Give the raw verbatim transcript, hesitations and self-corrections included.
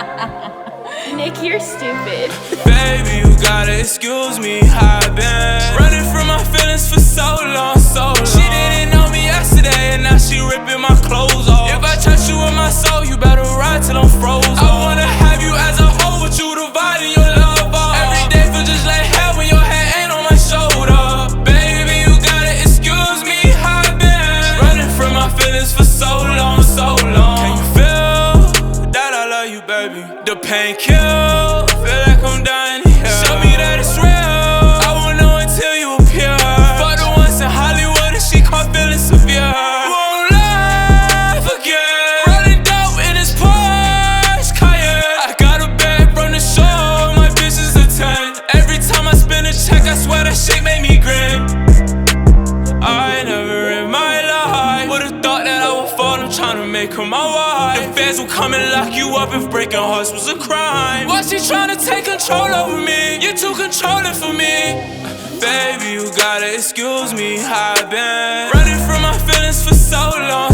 Nick, you're stupid. Baby, you gotta excuse me, how I been running from my feelings for so long, so long. She didn't know me yesterday and now she ripping my clothes off. If I trust you with my soul, you better ride till I'm frozen. I wanna have you as a whole, but you dividing your love off. Every day feel just like hell when your head ain't on my shoulder. Baby, you gotta excuse me, how I been running from my feelings for so long, so long. Can you feel that I love you, baby? The pain kills, feel like I'm dying here. Show me that it's real, I won't know until you appear. For the ones in Hollywood and she caught feeling severe. Won't lie, forget. Rolling dope in this Porsche Cayenne. I got a bag from the show, my bitch is a ten. Every time I spend a check, I swear that shit made me grin. I never in my life would've thought that I would fall, I'm tryna make her my wife. The feds will come and lock you up if breaking hearts was a crime. Why she tryna take control over me? You're too controlling for me. Baby, you gotta excuse me, how I been running from my feelings for so long.